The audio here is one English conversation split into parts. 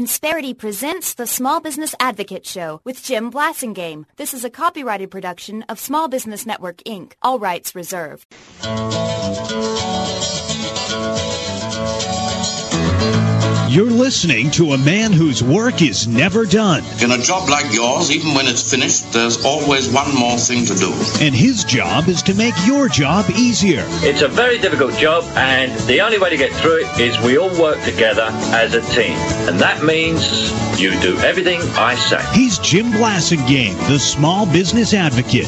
Insperity presents the Small Business Advocate Show with Jim Blasingame. This is a copyrighted production of Small Business Network, Inc. All rights reserved. You're listening to a man whose work is never done. In a job like yours, even when it's finished, there's always one more thing to do. And his job is to make your job easier. It's a very difficult job, and the only way to get through it is we all work together as a team. And that means you do everything I say. He's Jim Blasingame, the Small Business Advocate.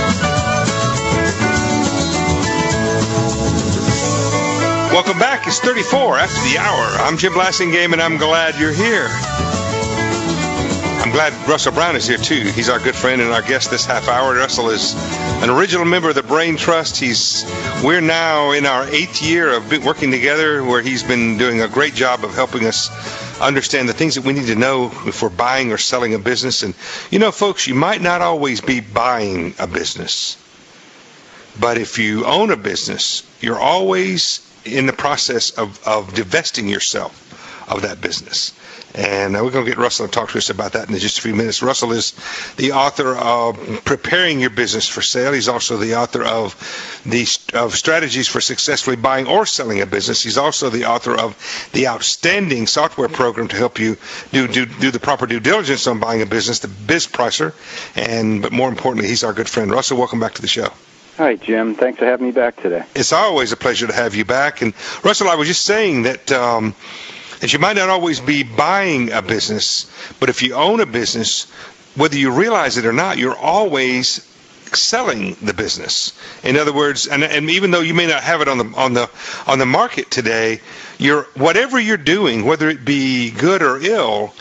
Welcome back. It's 34 after the hour. I'm Jim Blasingame, and I'm glad you're here. I'm glad Russell Brown is here, too. He's our good friend and our guest this half hour. Russell is an original member of the Brain Trust. We're now in our 8th year of working together, where he's been doing a great job of helping us understand the things that we need to know if we're buying or selling a business. And, you know, folks, you might not always be buying a business. But if you own a business, you're always in the process of divesting yourself of that business. And we're going to get Russell to talk to us about that in just a few minutes. Russell is the author of Preparing Your Business for Sale. He's also the author of Strategies for Successfully Buying or Selling a Business. He's also the author of the outstanding software program to help you do the proper due diligence on buying a business, the Biz Pricer. But more importantly, he's our good friend. Russell, welcome back to the show. Hi, Jim. Thanks for having me back today. It's always a pleasure to have you back. And, Russell, I was just saying that you might not always be buying a business, but if you own a business, whether you realize it or not, you're always selling the business. In other words, and even though you may not have it on the market today, whatever you're doing, whether it be good or ill,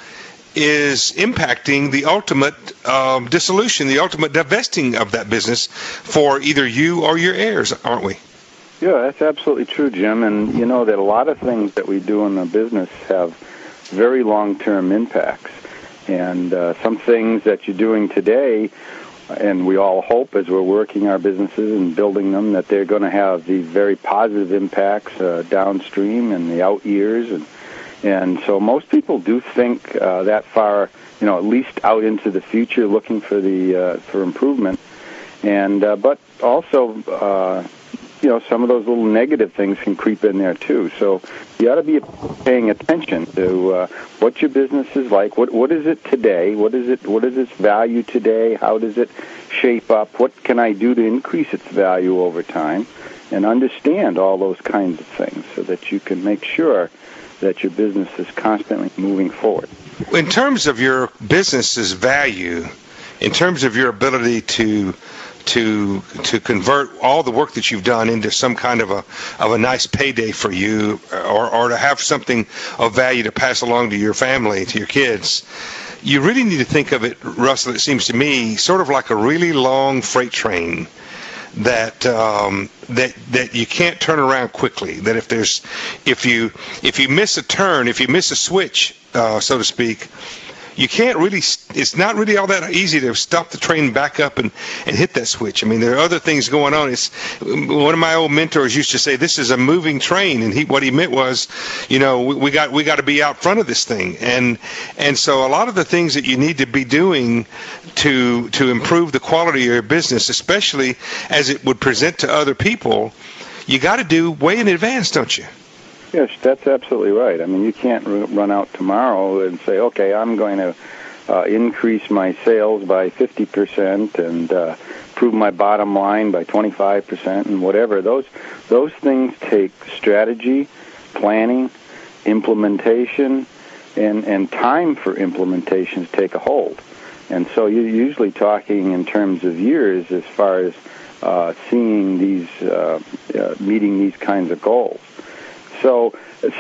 is impacting the ultimate dissolution, the ultimate divesting of that business for either you or your heirs, aren't we? Yeah, that's absolutely true, Jim. And you know that a lot of things that we do in the business have very long-term impacts. And some things that you're doing today, and we all hope as we're working our businesses and building them, that they're going to have the very positive impacts downstream in the out years. And so most people do think that far, you know, at least out into the future, looking for for improvement. And but also, you know, some of those little negative things can creep in there too. So you ought to be paying attention to what your business is like. What is it today? What is its value today? How does it shape up? What can I do to increase its value over time? And understand all those kinds of things so that you can make sure that your business is constantly moving forward. In terms of your business's value, in terms of your ability to convert all the work that you've done into some kind of a nice payday for you, or to have something of value to pass along to your family, to your kids, you really need to think of it, Russell, it seems to me, sort of like a really long freight train that you can't turn around quickly. That if you miss a turn, if you miss a switch, so to speak, you can't really. It's not really all that easy to stop the train back up and hit that switch. I mean, there are other things going on. It's one of my old mentors used to say, "This is a moving train," and what he meant was, you know, we got to be out front of this thing. And so a lot of the things that you need to be doing to improve the quality of your business, especially as it would present to other people, you got to do way in advance, don't you? Yes, that's absolutely right. I mean, you can't run out tomorrow and say, okay, I'm going to increase my sales by 50% and improve my bottom line by 25% and whatever. Those things take strategy, planning, implementation, and time for implementation to take a hold. And so you're usually talking in terms of years as far as seeing these, meeting these kinds of goals. So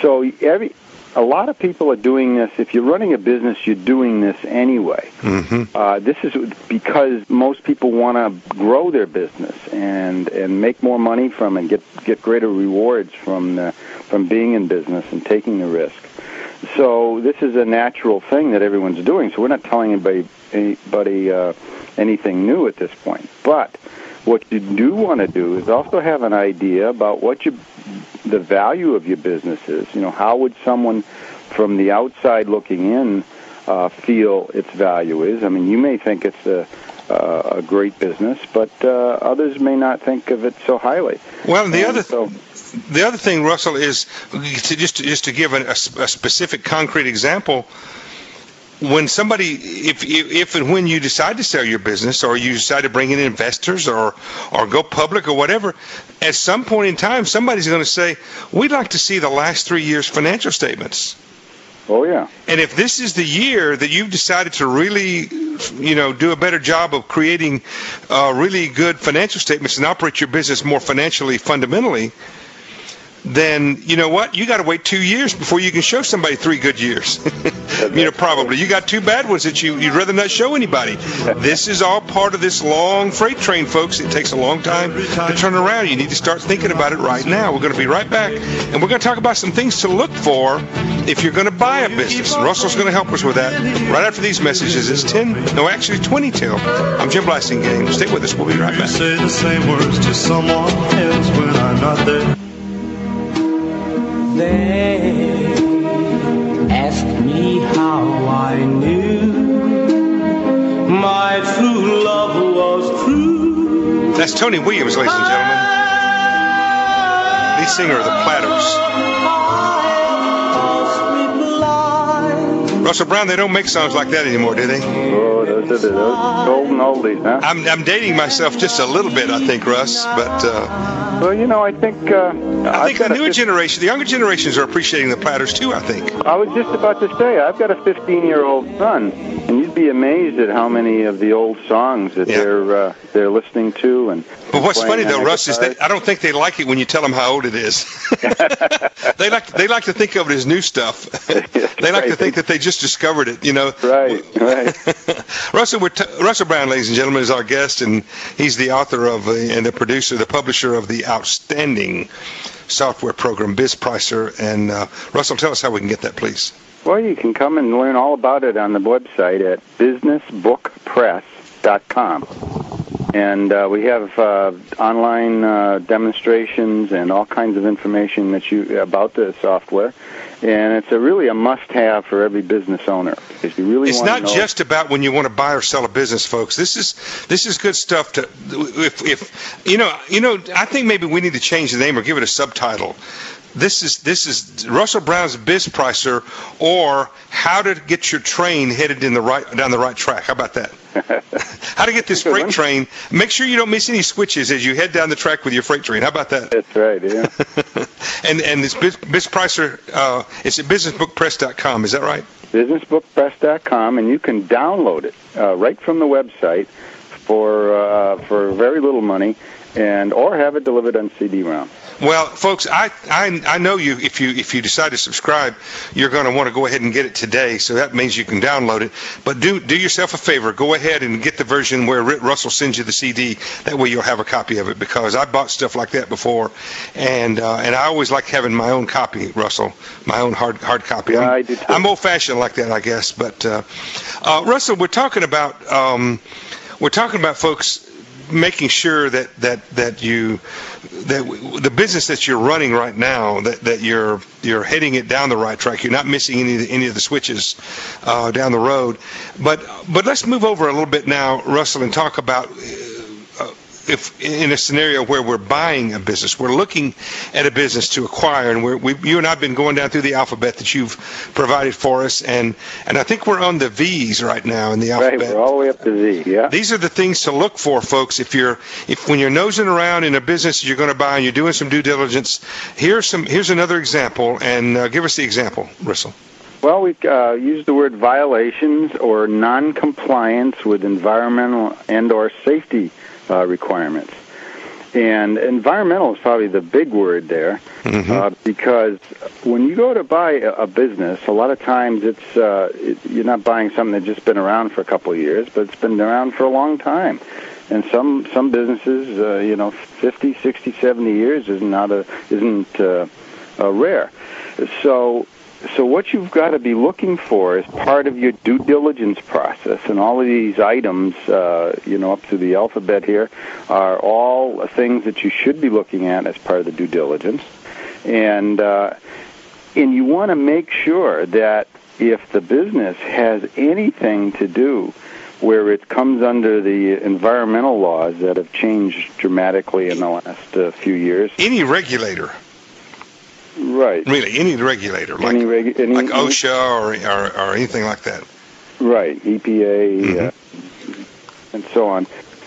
a lot of people are doing this. If you're running a business, you're doing this anyway. Mm-hmm. This is because most people want to grow their business and make more money from and get greater rewards from being in business and taking the risk. So this is a natural thing that everyone's doing. So we're not telling anybody anything new at this point. But what you do want to do is also have an idea about what the value of your business is. You know, how would someone from the outside looking in, feel its value is. I mean, you may think it's a great business, but others may not think of it so highly. Well, the other thing, Russell, is just to give a specific concrete example. When somebody, if and when you decide to sell your business, or you decide to bring in investors, or go public or whatever, at some point in time, somebody's going to say, "We'd like to see the last 3 years' financial statements." Oh yeah. And if this is the year that you've decided to really, do a better job of creating really good financial statements and operate your business more financially fundamentally, then you know what? You got to wait 2 years before you can show somebody 3 good years. Probably. You got 2 bad ones that you'd rather not show anybody. This is all part of this long freight train, folks. It takes a long time to turn around. You need to start thinking about it right now. We're going to be right back, and we're going to talk about some things to look for if you're going to buy a business. Russell's going to help us with that right after these messages. It's 20 till. I'm Jim Blasingame. Stay with us. We'll be right back. Say the same words to someone else when I'm not there. They asked me how I knew my true love was true. That's Tony Williams, ladies and gentlemen. Lead singer of the Platters. Russell Brown, they don't make songs like that anymore, do they? Oh, those golden oldies, huh? I'm dating myself just a little bit, I think, Russ, but... Well, I think... I think the newer generation, the younger generations are appreciating the Platters, too, I think. I was just about to say, I've got a 15-year-old son, and you'd be amazed at how many of the old songs that they're listening to. And but what's funny, though, Russ, is that I don't think they like it when you tell them how old it is. They like to think of it as new stuff. They like to think that they just discovered it, Right. Russell Brown, ladies and gentlemen, is our guest, and he's the author of and the producer, the publisher of the outstanding software program BizPricer. And Russell, tell us how we can get that, please. Well, you can come and learn all about it on the website at businessbookpress.com. And we have online demonstrations and all kinds of information about the software. And it's really a must-have for every business owner. If you really it's not just about when you want to buy or sell a business, folks. This is good stuff to. I think maybe we need to change the name or give it a subtitle. This is Russell Brown's BizPricer, or how to get your train headed down the right track. How about that? How to get this freight train. Make sure you don't miss any switches as you head down the track with your freight train. How about that? That's right, yeah. and this BizPricer, it's at businessbookpress.com. Is that right? Businessbookpress.com, and you can download it right from the website for very little money, or have it delivered on CD-ROM. Well, folks, I know you. If you decide to subscribe, you're going to want to go ahead and get it today. So that means you can download it. But do yourself a favor. Go ahead and get the version where Russell sends you the CD. That way you'll have a copy of it, because I bought stuff like that before, and I always like having my own copy, Russell, my own hard copy. Yeah, I do too. I'm old-fashioned like that, I guess. But Russell, we're talking about folks making sure that the business that you're running right now, that you're heading it down the right track. You're not missing any of the switches down the road. But let's move over a little bit now, Russell, and talk about if in a scenario where we're buying a business, we're looking at a business to acquire, and you and I have been going down through the alphabet that you've provided for us, and I think we're on the V's right now in the alphabet. Right, we're all the way up to Z, yeah. These are the things to look for, folks. If when you're nosing around in a business you're going to buy and you're doing some due diligence, here's another example, and give us the example, Russell. Well, we use the word violations or non-compliance with environmental and or safety requirements. And environmental is probably the big word there, because when you go to buy a business, a lot of times you're not buying something that's just been around for a couple of years, but it's been around for a long time. And some businesses, 50, 60, 70 years isn't rare. So what you've got to be looking for as part of your due diligence process, and all of these items, up to the alphabet here, are all things that you should be looking at as part of the due diligence. And And you want to make sure that if the business has anything to do where it comes under the environmental laws that have changed dramatically in the last few years. Any regulator. Right. Really, any regulator, like OSHA or anything like that. Right, EPA and so on.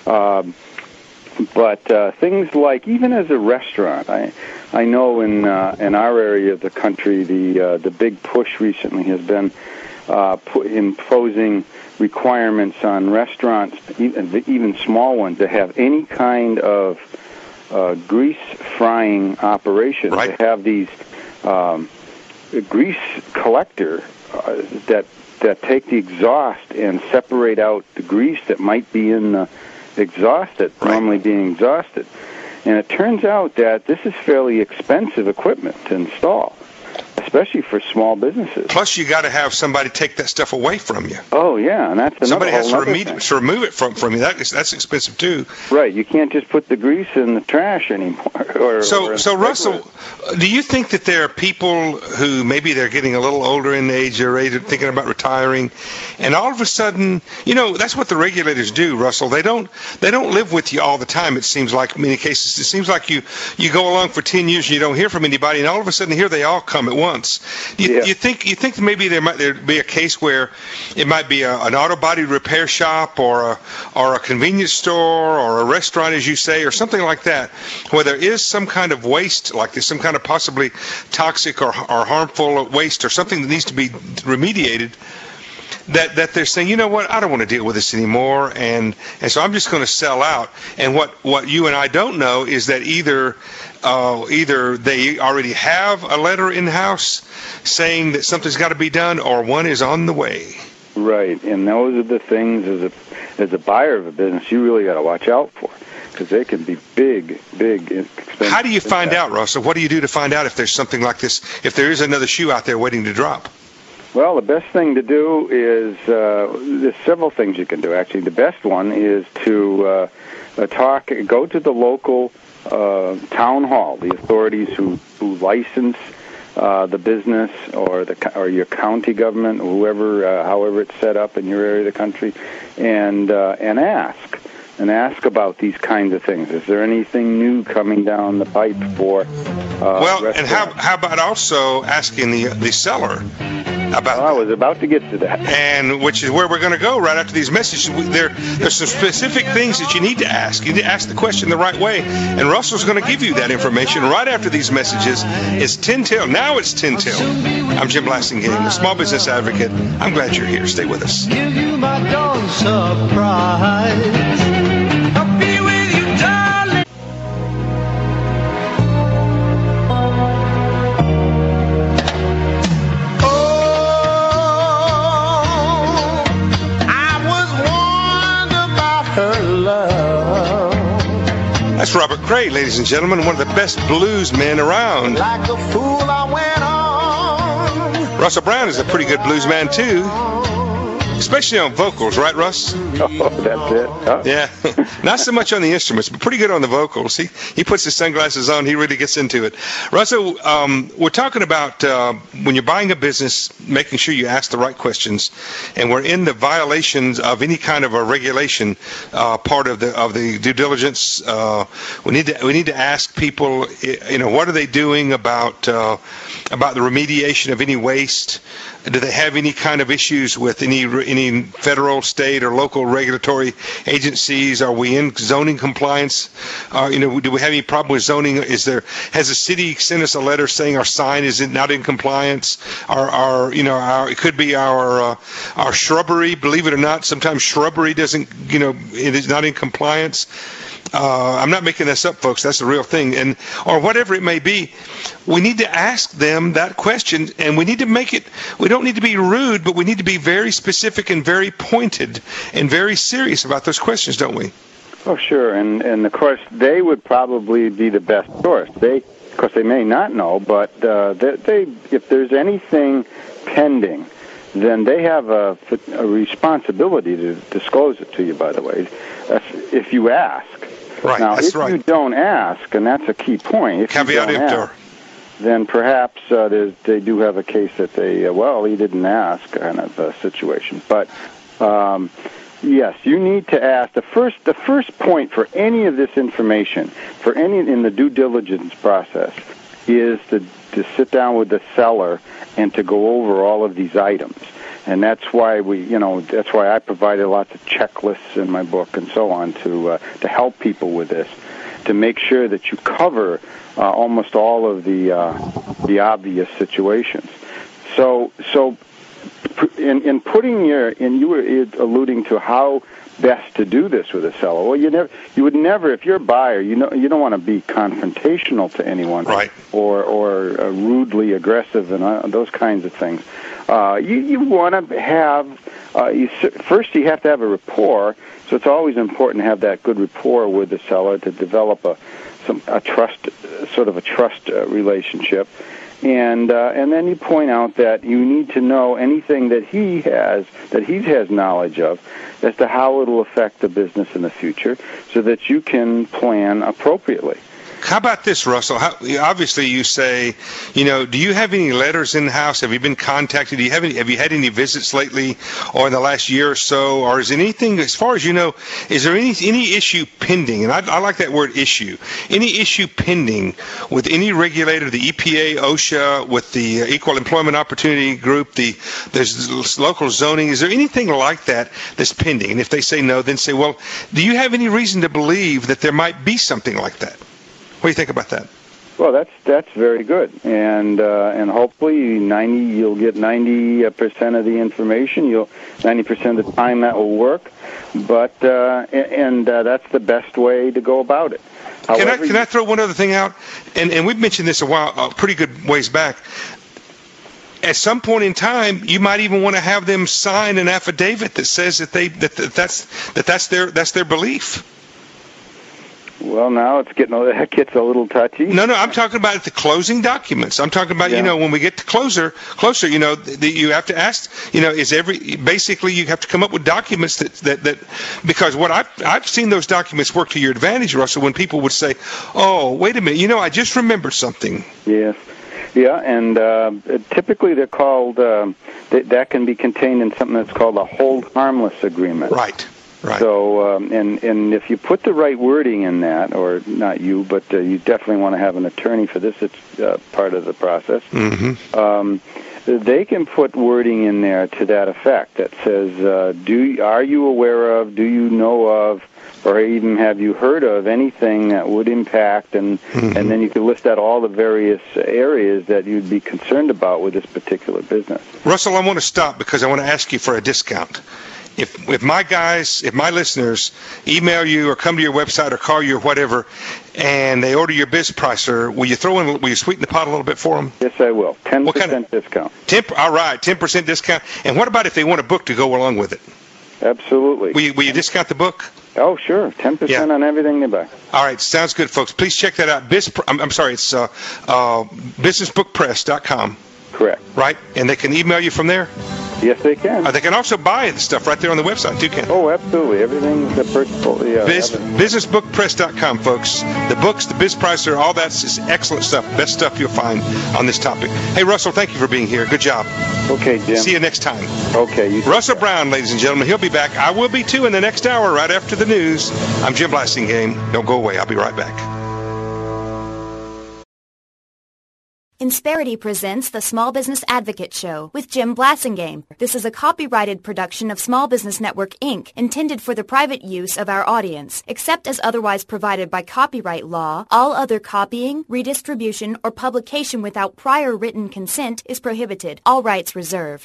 But things like, even as a restaurant, I know in our area of the country, the big push recently has been imposing requirements on restaurants, even small ones, to have any kind of grease frying operation. Right. To have these grease collector that take the exhaust and separate out the grease that might be in the exhaust that's normally being exhausted. And it turns out that this is fairly expensive equipment to install, especially for small businesses. Plus, you got to have somebody take that stuff away from you. Oh yeah, and that's another somebody has to remove it from you. That's expensive too. Right, you can't just put the grease in the trash anymore. So Russell, do you think that there are people who maybe they're getting a little older in age or thinking about retiring, and all of a sudden, that's what the regulators do, Russell. They don't live with you all the time. It seems like in many cases. It seems like you go along for 10 years and you don't hear from anybody, and all of a sudden here they all come at once. You think maybe there be a case where it might be an auto body repair shop or a convenience store or a restaurant, as you say, or something like that, where there is some kind of waste like this, some kind of possibly toxic or harmful waste or something that needs to be remediated, that they're saying, you know what, I don't want to deal with this anymore, and so I'm just going to sell out. And what you and I don't know is that either they already have a letter in-house saying that something's got to be done, or one is on the way. Right, and those are the things as a buyer of a business you really got to watch out for, because they can be big, expensive. How do you find out, Russell? What do you do to find out if there's something like this, if there is another shoe out there waiting to drop? Well, the best thing to do is, there's several things you can do, actually. The best one is to go to the local town hall, the authorities who license the business, or your county government, or whoever, however it's set up in your area of the country, and ask about these kinds of things. Is there anything new coming down the pipe for restaurants? And how about also asking the seller about I was about to get to that. And which is where we're going to go right after these messages. There's some specific things that you need to ask. You need to ask the question the right way. And Russell's going to give you that information right after these messages. It's 10 till. Now it's 10 till. I'm Jim Blasingame, the Small Business Advocate. I'm glad you're here. Stay with us. Give you my dawn surprise. I'll be with you, darling. That's Robert Cray, ladies and gentlemen, one of the best blues men around. Like a fool I went on. Russell Brown is a pretty good blues man, too. Especially on vocals, right, Russ? Oh, that's it. Oh. Yeah. Not so much on the instruments, but pretty good on the vocals. He puts his sunglasses on. He really gets into it. Russell, we're talking about when you're buying a business, making sure you ask the right questions, and we're in the violations of any kind of a regulation part of the due diligence. We need to ask people, what are they doing about the remediation of any waste? Do they have any kind of issues with any federal, state, or local regulatory agencies? Are we in zoning compliance? Do we have any problem with zoning? Has the city sent us a letter saying our sign is not in compliance? It could be our shrubbery. Believe it or not, sometimes shrubbery doesn't. It is not in compliance. I'm not making this up, folks. That's the real thing. Or whatever it may be, we need to ask them that question, and we need to make it. We don't need to be rude, but we need to be very specific and very pointed and very serious about those questions, don't we? Oh, sure. And of course, they would probably be the best source. Of course, they may not know, but if there's anything pending, then they have a responsibility to disclose it to you, by the way, if you ask. Right, now, if you don't ask, and that's a key point, if caveat emptor. then perhaps they do have a case that he didn't ask kind of a situation. But yes, you need to ask. The first point for any of this information, in the due diligence process, is to sit down with the seller and to go over all of these items. And that's why that's why I provided lots of checklists in my book and so on to help people with this, to make sure that you cover almost all of the obvious situations. So in putting you were alluding to how best to do this with a seller. Well, you would never, if you're a buyer, you don't want to be confrontational to anyone, right? Or rudely aggressive and those kinds of things. You want to have first you have to have a rapport. So it's always important to have that good rapport with the seller to develop a trust relationship. And then you point out that you need to know anything that he has knowledge of as to how it will affect the business in the future, so that you can plan appropriately. How about this, Russell? Obviously, you say, do you have any letters in the house? Have you been contacted? Have you had any visits lately, or in the last year or so? Or is anything, as far as you know, is there any issue pending? And I like that word, issue. Any issue pending with any regulator, the EPA, OSHA, with the Equal Employment Opportunity Group, there's local zoning? Is there anything like that that's pending? And if they say no, then say, well, do you have any reason to believe that there might be something like that? What do you think about that? Well, that's very good, and hopefully you'll get 90% of the information. 90% of the time that will work, but that's the best way to go about it. However, can I throw one other thing out? And we've mentioned this a pretty good ways back. At some point in time, you might even want to have them sign an affidavit that says that's their belief. Well, now that gets a little touchy. No, I'm talking about the closing documents. I'm talking about, when we get to closer, you have to ask, basically you have to come up with documents that because what I've seen those documents work to your advantage, Russell, when people would say, oh, wait a minute, I just remembered something. Yes. Yeah, and typically they're called, that can be contained in something that's called a hold harmless agreement. Right. Right. So, and if you put the right wording in that, or not you, but you definitely want to have an attorney for this. It's part of the process. Mm-hmm. They can put wording in there to that effect that says, are you aware of, do you know of, or even have you heard of anything that would impact, and then you can list out all the various areas that you'd be concerned about with this particular business. Russell, I want to stop because I want to ask you for a discount. If my listeners email you or come to your website or call you or whatever, and they order your Biz Pricer, will you sweeten the pot a little bit for them? Yes, I will. 10% discount. All right, 10% discount. And what about if they want a book to go along with it? Absolutely. Will you discount the book? Oh, sure. 10% on everything they buy. All right, sounds good, folks. Please check that out. It's businessbookpress.com. Correct. Right? And they can email you from there? Yes, they can. They can also buy the stuff right there on the website, too, can't they? Oh, absolutely. Everything's purchasable. Yeah, businessbookpress.com, folks. The books, the Biz Pricer, all that's is excellent stuff. Best stuff you'll find on this topic. Hey, Russell, thank you for being here. Good job. Okay, Jim. See you next time. Okay. Russell Brown, ladies and gentlemen. He'll be back. I will be, too, in the next hour, right after the news. I'm Jim Blassingame. Don't go away. I'll be right back. Insperity presents the Small Business Advocate Show with Jim Blassingame. This is a copyrighted production of Small Business Network, Inc., intended for the private use of our audience. Except as otherwise provided by copyright law, all other copying, redistribution, or publication without prior written consent is prohibited. All rights reserved.